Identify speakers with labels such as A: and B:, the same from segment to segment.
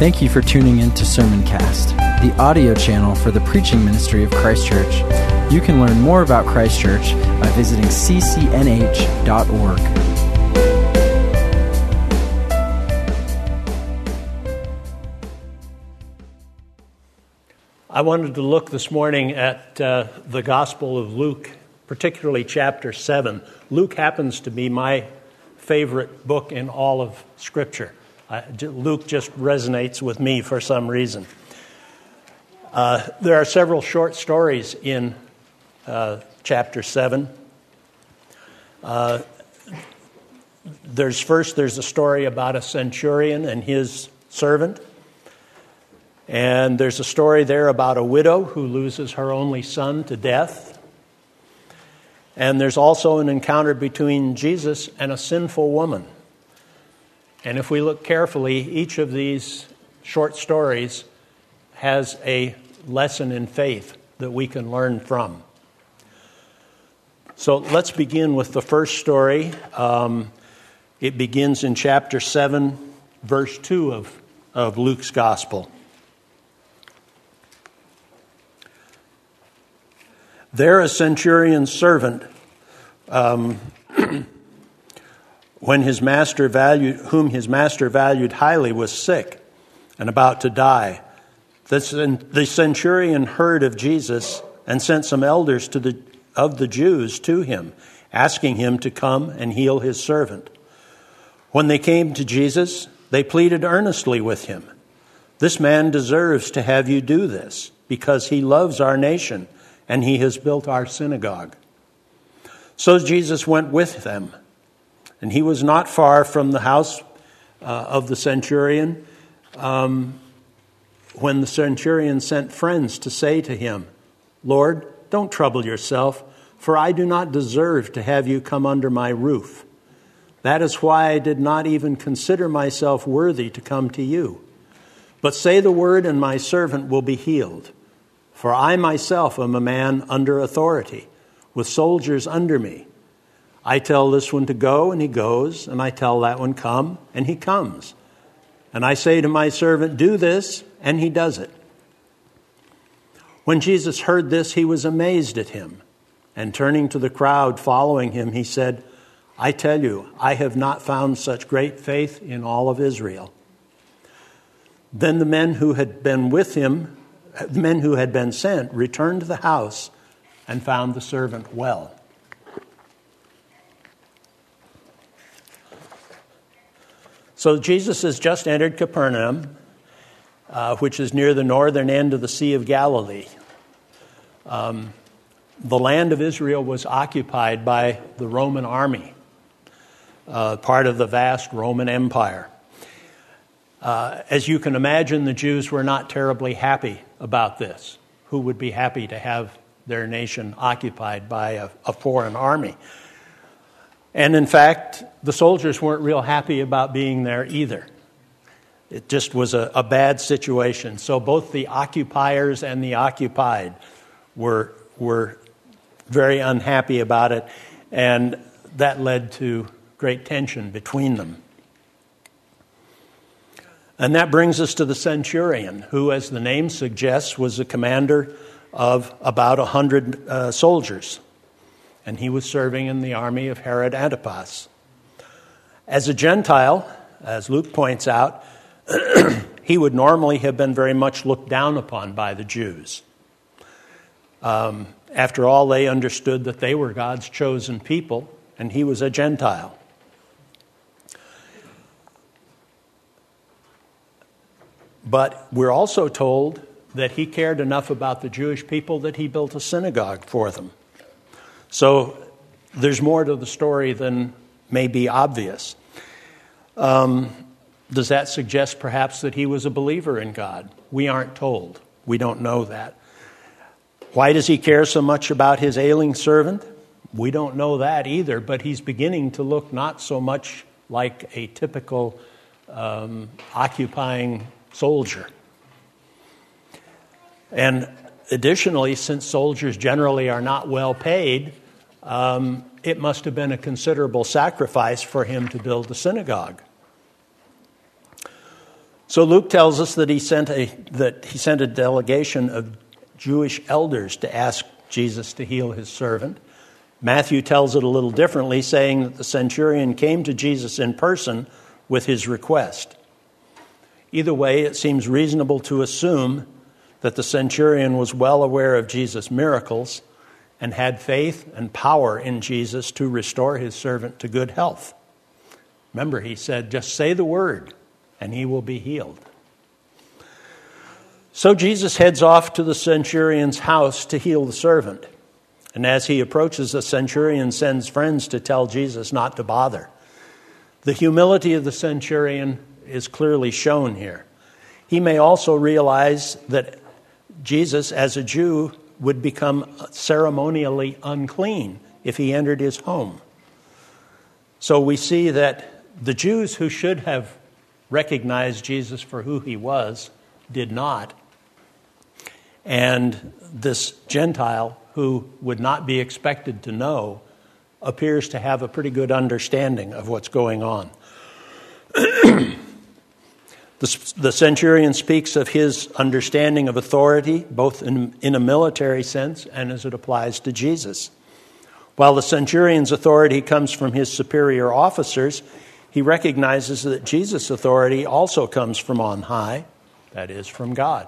A: Thank you for tuning in to Sermoncast, the audio channel for the preaching ministry of Christ Church. You can learn more about Christ Church by visiting ccnh.org.
B: I wanted to look this morning at the Gospel of Luke, particularly chapter 7. Luke happens to be my favorite book in all of Scripture. Luke just resonates with me for some reason. There are several short stories in chapter 7. There's a story about a centurion and his servant. And there's a story there about a widow who loses her only son to death. And there's also an encounter between Jesus and a sinful woman. And if we look carefully, each of these short stories has a lesson in faith that we can learn from. So let's begin with the first story. It begins in chapter 7, verse 2 of Luke's Gospel. There a centurion's servant, whom his master valued highly, was sick and about to die. The centurion heard of Jesus and sent some elders of the Jews to him, asking him to come and heal his servant. When they came to Jesus, they pleaded earnestly with him, "This man deserves to have you do this, because he loves our nation, and he has built our synagogue." So Jesus went with them, and he was not far from the house of the centurion when the centurion sent friends to say to him, "Lord, don't trouble yourself, for I do not deserve to have you come under my roof. That is why I did not even consider myself worthy to come to you. But say the word, and my servant will be healed. For I myself am a man under authority, with soldiers under me. I tell this one to go, and he goes, and I tell that one, come, and he comes. And I say to my servant, do this, and he does it." When Jesus heard this, he was amazed at him. And turning to the crowd following him, he said, "I tell you, I have not found such great faith in all of Israel." Then the men who had been sent returned to the house and found the servant well. So Jesus has just entered Capernaum, which is near the northern end of the Sea of Galilee. The land of Israel was occupied by the Roman army, part of the vast Roman Empire. As you can imagine, the Jews were not terribly happy about this. Who would be happy to have their nation occupied by a foreign army? And in fact, the soldiers weren't real happy about being there either. It just was a bad situation. So both the occupiers and the occupied were very unhappy about it, and that led to great tension between them. And that brings us to the centurion, who, as the name suggests, was the commander of about 100 soldiers. And he was serving in the army of Herod Antipas. As a Gentile, as Luke points out, he would normally have been very much looked down upon by the Jews. After all, they understood that they were God's chosen people, and he was a Gentile. But we're also told that he cared enough about the Jewish people that he built a synagogue for them. So there's more to the story than may be obvious. Does that suggest perhaps that he was a believer in God? We aren't told. We don't know that. Why does he care so much about his ailing servant? We don't know that either, but he's beginning to look not so much like a typical occupying soldier. And additionally, since soldiers generally are not well paid, it must have been a considerable sacrifice for him to build the synagogue. So Luke tells us that he sent a delegation of Jewish elders to ask Jesus to heal his servant. Matthew tells it a little differently, saying that the centurion came to Jesus in person with his request. Either way, it seems reasonable to assume that the centurion was well aware of Jesus' miracles and had faith and power in Jesus to restore his servant to good health. Remember, he said, just say the word and he will be healed. So Jesus heads off to the centurion's house to heal the servant. And as he approaches, the centurion sends friends to tell Jesus not to bother. The humility of the centurion is clearly shown here. He may also realize that Jesus, as a Jew, would become ceremonially unclean if he entered his home. So we see that the Jews who should have recognized Jesus for who he was did not. And this Gentile, who would not be expected to know, appears to have a pretty good understanding of what's going on. The centurion speaks of his understanding of authority, both in a military sense and as it applies to Jesus. While the centurion's authority comes from his superior officers, he recognizes that Jesus' authority also comes from on high, that is, from God.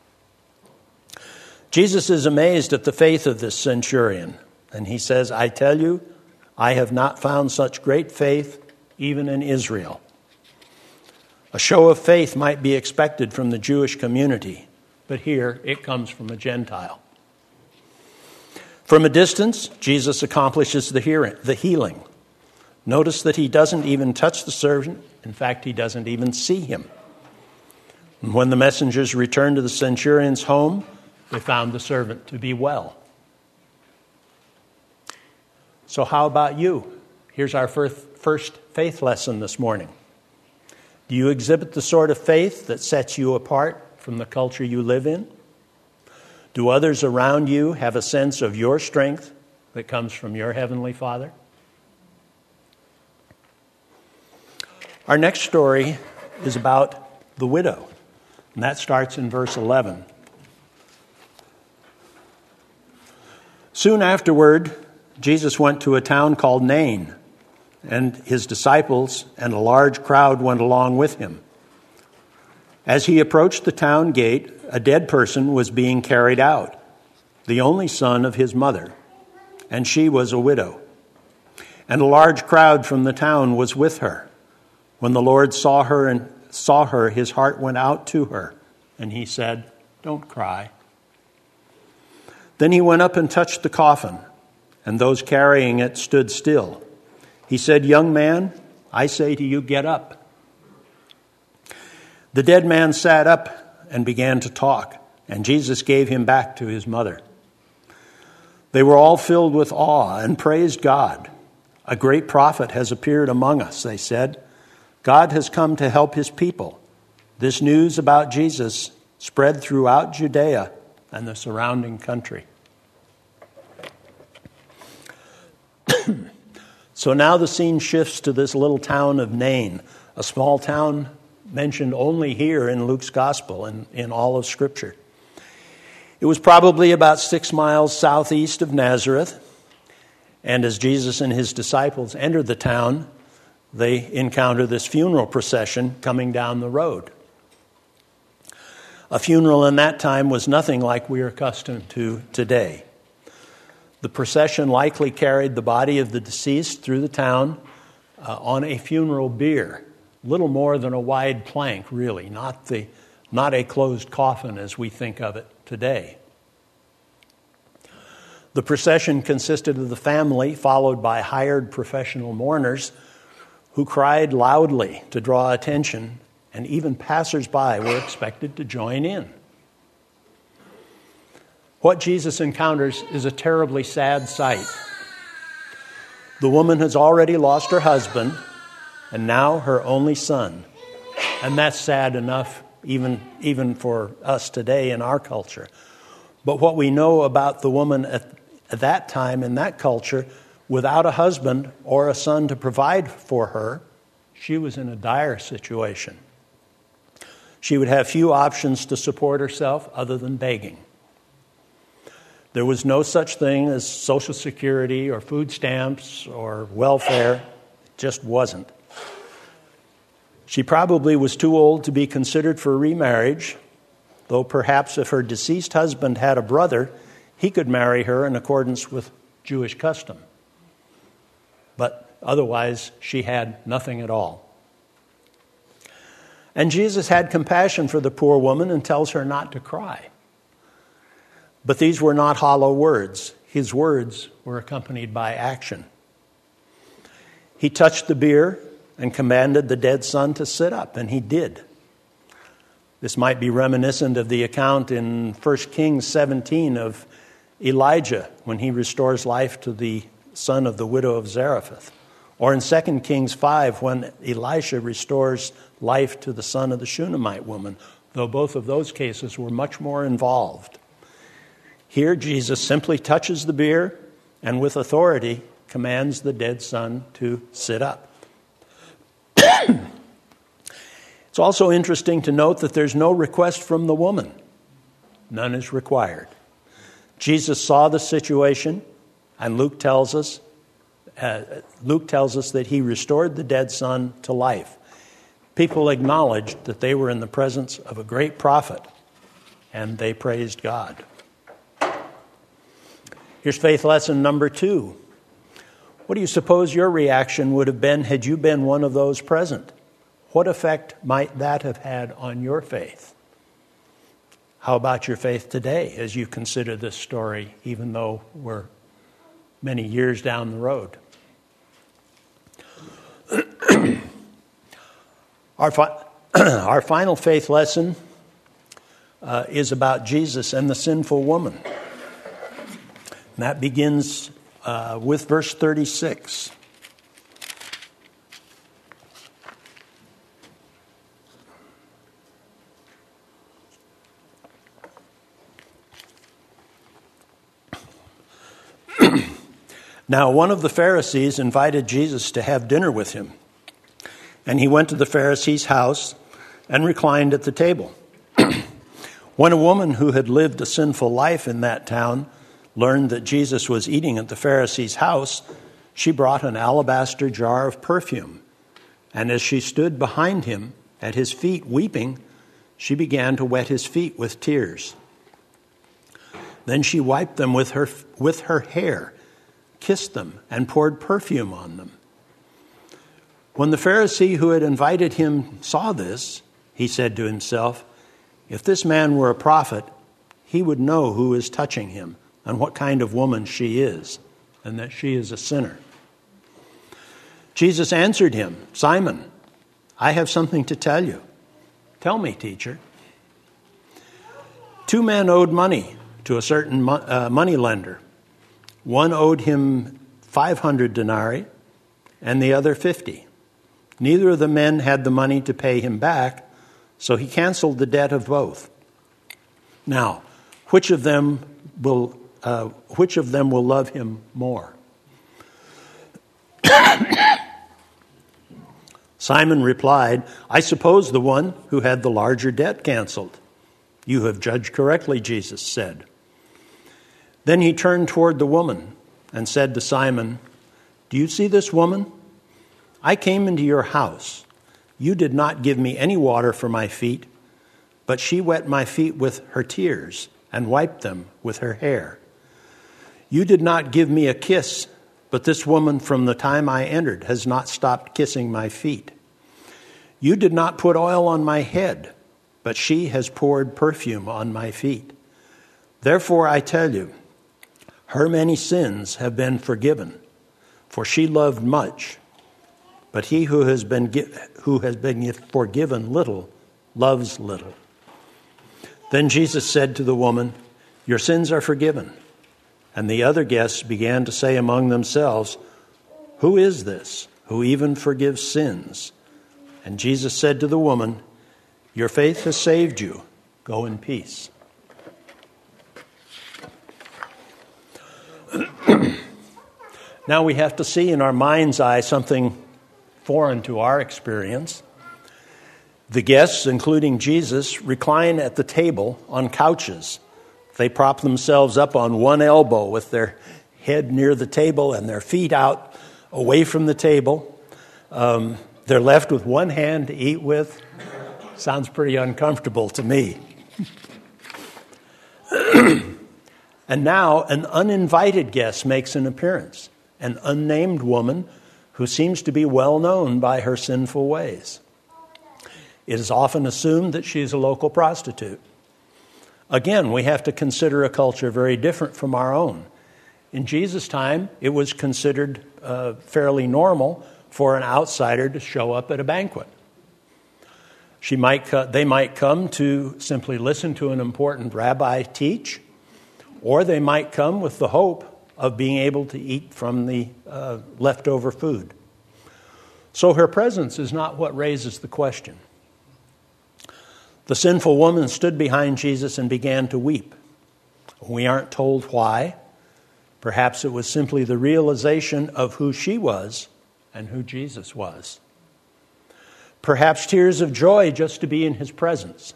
B: Jesus is amazed at the faith of this centurion, and he says, I tell you, I have not found such great faith even in Israel. A show of faith might be expected from the Jewish community, but here it comes from a Gentile. From a distance, Jesus accomplishes the healing. Notice that he doesn't even touch the servant. In fact, he doesn't even see him. And when the messengers returned to the centurion's home, they found the servant to be well. So how about you? Here's our first faith lesson this morning. Do you exhibit the sort of faith that sets you apart from the culture you live in? Do others around you have a sense of your strength that comes from your Heavenly Father? Our next story is about the widow, and that starts in verse 11. Soon afterward, Jesus went to a town called Nain, and his disciples and a large crowd went along with him. As he approached the town gate, a dead person was being carried out, the only son of his mother, and she was a widow. And a large crowd from the town was with her. When the Lord saw her, his heart went out to her, and he said, "Don't cry." Then he went up and touched the coffin, and those carrying it stood still. He said, "Young man, I say to you, get up." The dead man sat up and began to talk, and Jesus gave him back to his mother. They were all filled with awe and praised God. "A great prophet has appeared among us," they said. "God has come to help his people." This news about Jesus spread throughout Judea and the surrounding country. So now the scene shifts to this little town of Nain, a small town mentioned only here in Luke's gospel and in all of Scripture. It was probably about 6 miles southeast of Nazareth, and as Jesus and his disciples entered the town, they encounter this funeral procession coming down the road. A funeral in that time was nothing like we are accustomed to today. The procession likely carried the body of the deceased through the town on a funeral bier, little more than a wide plank, really, not a closed coffin as we think of it today. The procession consisted of the family, followed by hired professional mourners who cried loudly to draw attention, and even passers-by were expected to join in. What Jesus encounters is a terribly sad sight. The woman has already lost her husband, and now her only son. And that's sad enough even for us today in our culture. But what we know about the woman at that time in that culture, without a husband or a son to provide for her, she was in a dire situation. She would have few options to support herself other than begging. There was no such thing as Social Security or food stamps or welfare. It just wasn't. She probably was too old to be considered for remarriage, though perhaps if her deceased husband had a brother, he could marry her in accordance with Jewish custom. But otherwise, she had nothing at all. And Jesus had compassion for the poor woman and tells her not to cry. But these were not hollow words. His words were accompanied by action. He touched the bier and commanded the dead son to sit up, and he did. This might be reminiscent of the account in 1 Kings 17 of Elijah when he restores life to the son of the widow of Zarephath. Or in 2 Kings 5 when Elisha restores life to the son of the Shunammite woman, though both of those cases were much more involved. Here Jesus simply touches the bier and with authority commands the dead son to sit up. It's also interesting to note that there's no request from the woman. None is required. Jesus saw the situation, and Luke tells us that he restored the dead son to life. People acknowledged that they were in the presence of a great prophet, and they praised God. Here's faith lesson number 2. What do you suppose your reaction would have been had you been one of those present? What effect might that have had on your faith? How about your faith today as you consider this story, even though we're many years down the road? Our final faith lesson is about Jesus and the sinful woman. And that begins with verse 36. Now, one of the Pharisees invited Jesus to have dinner with him. And he went to the Pharisee's house and reclined at the table. When a woman who had lived a sinful life in that town learned that Jesus was eating at the Pharisee's house, she brought an alabaster jar of perfume. And as she stood behind him at his feet weeping, she began to wet his feet with tears. Then she wiped them with her hair, kissed them, and poured perfume on them. When the Pharisee who had invited him saw this, he said to himself, "If this man were a prophet, he would know who is touching him and what kind of woman she is, and that she is a sinner." Jesus answered him, "Simon, I have something to tell you." "Tell me, teacher." 2 men owed money to a certain moneylender. One owed him 500 denarii and the other 50. Neither of the men had the money to pay him back, so he canceled the debt of both. Now, which of them will love him more? Simon replied, "I suppose the one who had the larger debt canceled." "You have judged correctly," Jesus said. Then he turned toward the woman and said to Simon, "Do you see this woman? I came into your house. You did not give me any water for my feet, but she wet my feet with her tears and wiped them with her hair. You did not give me a kiss, but this woman from the time I entered has not stopped kissing my feet. You did not put oil on my head, but she has poured perfume on my feet. Therefore I tell you, her many sins have been forgiven, for she loved much. But he who has been forgiven little loves little." Then Jesus said to the woman, "Your sins are forgiven." And the other guests began to say among themselves, "Who is this who even forgives sins?" And Jesus said to the woman, "Your faith has saved you. Go in peace." Now we have to see in our mind's eye something foreign to our experience. The guests, including Jesus, recline at the table on couches. They prop themselves up on one elbow with their head near the table and their feet out away from the table. They're left with one hand to eat with. Sounds pretty uncomfortable to me. And now an uninvited guest makes an appearance, an unnamed woman who seems to be well known by her sinful ways. It is often assumed that she is a local prostitute. Again, we have to consider a culture very different from our own. In Jesus' time, it was considered fairly normal for an outsider to show up at a banquet. They might come to simply listen to an important rabbi teach, or they might come with the hope of being able to eat from the leftover food. So her presence is not what raises the question. The sinful woman stood behind Jesus and began to weep. We aren't told why. Perhaps it was simply the realization of who she was and who Jesus was. Perhaps tears of joy just to be in his presence.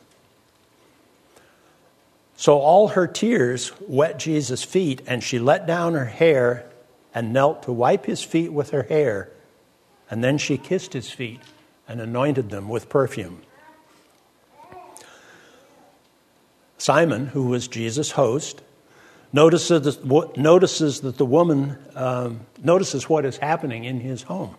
B: So all her tears wet Jesus' feet, and she let down her hair and knelt to wipe his feet with her hair, and then she kissed his feet and anointed them with perfume. Simon, who was Jesus' host, notices that the woman notices what is happening in his home.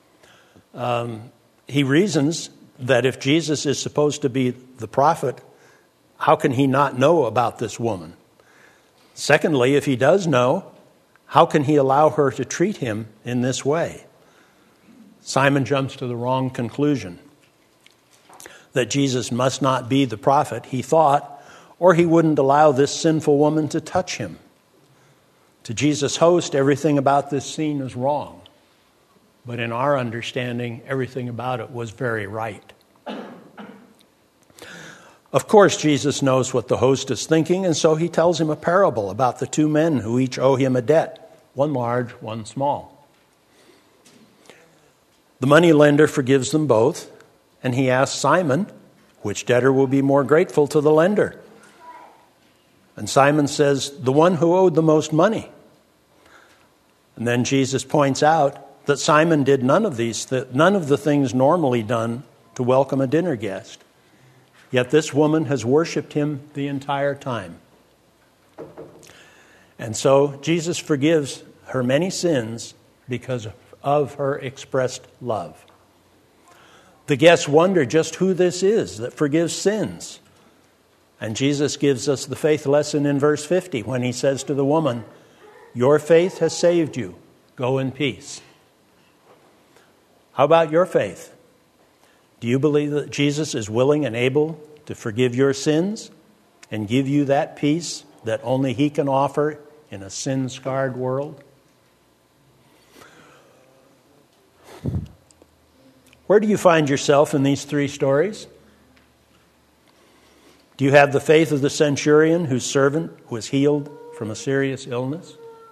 B: He reasons that if Jesus is supposed to be the prophet, how can he not know about this woman? Secondly, if he does know, how can he allow her to treat him in this way? Simon jumps to the wrong conclusion, that Jesus must not be the prophet, he thought, or he wouldn't allow this sinful woman to touch him. To Jesus' host, everything about this scene is wrong. But in our understanding, everything about it was very right. Of course, Jesus knows what the host is thinking, and so he tells him a parable about the two men who each owe him a debt, one large, one small. The moneylender forgives them both, and he asks Simon, which debtor will be more grateful to the lender? And Simon says, the one who owed the most money. And then Jesus points out that Simon did none of the things normally done to welcome a dinner guest. Yet this woman has worshipped him the entire time. And so Jesus forgives her many sins because of her expressed love. The guests wonder just who this is that forgives sins. And Jesus gives us the faith lesson in verse 50 when he says to the woman, your faith has saved you. Go in peace. How about your faith? Do you believe that Jesus is willing and able to forgive your sins and give you that peace that only he can offer in a sin-scarred world? Where do you find yourself in these three stories? Do you have the faith of the centurion whose servant was healed from a serious illness?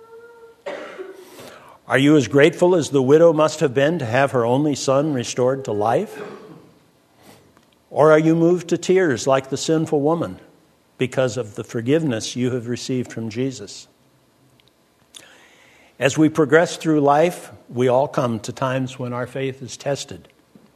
B: Are you as grateful as the widow must have been to have her only son restored to life? Or are you moved to tears like the sinful woman because of the forgiveness you have received from Jesus? As we progress through life, we all come to times when our faith is tested.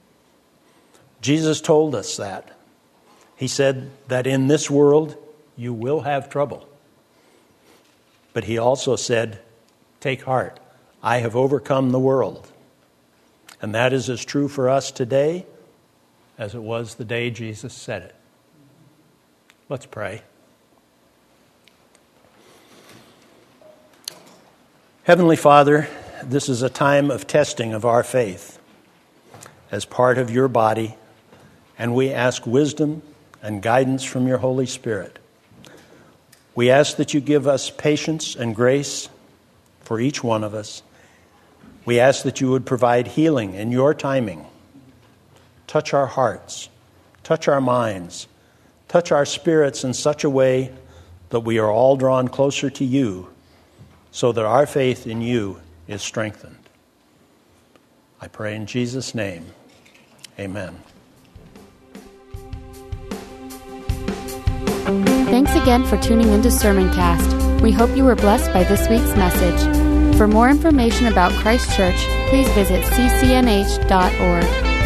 B: Jesus told us that. He said that in this world you will have trouble. But he also said, take heart, I have overcome the world. And that is as true for us today as it was the day Jesus said it. Let's pray. Heavenly Father, this is a time of testing of our faith as part of your body, and we ask wisdom and guidance from your Holy Spirit. We ask that you give us patience and grace for each one of us. We ask that you would provide healing in your timing. Touch our hearts, touch our minds, touch our spirits in such a way that we are all drawn closer to you so that our faith in you is strengthened. I pray in Jesus' name, amen.
C: Thanks again for tuning into Sermoncast. We hope you were blessed by this week's message. For more information about Christ Church, please visit ccnh.org.